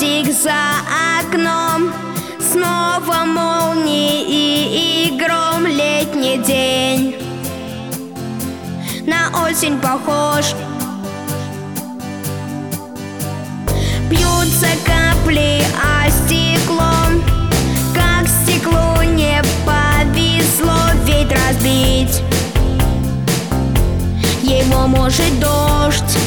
дождик за окном, снова молнии и гром. Летний день на осень похож. Бьются капли о стекло, как стеклу не повезло ведь разбить его может дождь.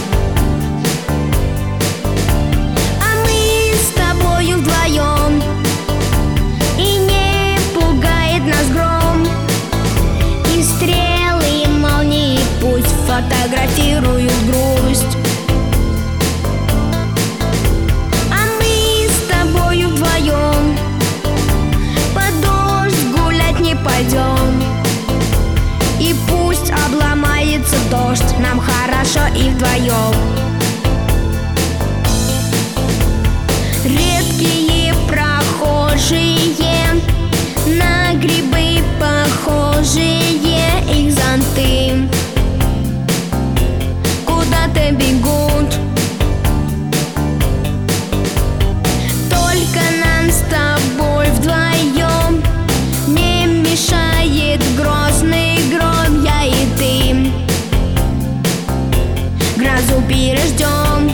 А мы с тобою вдвоем, и не пугает нас гром, и стрелы, и молнии пусть фотографируют грусть. А мы с тобою вдвоем под дождь гулять не пойдем, и пусть обломается дождь, нам хорошо и вдвоем. Редкие прохожие, на грибы похожие, их зонты куда-то бегут. Только нам с тобой вдвоем не мешает грозный гром. Я и ты грозу переждем.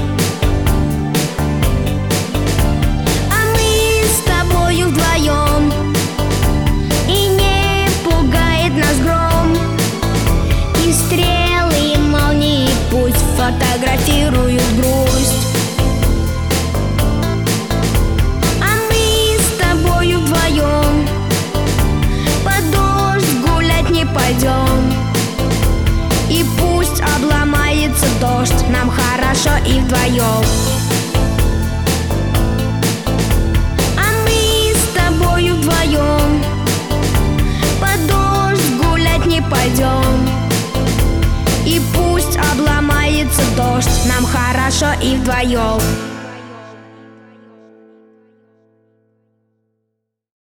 А мы с тобою вдвоем, и не пугает нас гром, и стрелы, и молнии пусть фотографируют грусть. А мы с тобою вдвоем под дождь гулять не пойдем, и пусть обломается дождь, нам хорошо и вдвоем. А мы с тобою вдвоем под дождь гулять не пойдем, и пусть обломается дождь, нам хорошо и вдвоем.